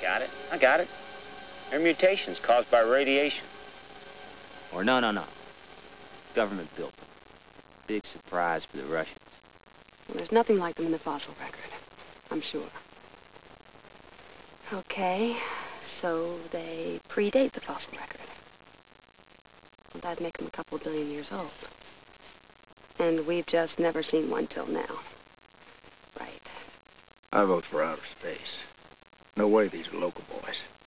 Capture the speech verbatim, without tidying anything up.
got it. I got it. They're mutations caused by radiation. Or no, no, no. Government built them. Big surprise for the Russians. Well, there's nothing like them in the fossil record. I'm sure. Okay, so they predate the fossil record. Well, that'd make them a couple of billion years old. And we've just never seen one till now. Right. I vote for outer space. No way these are local boys.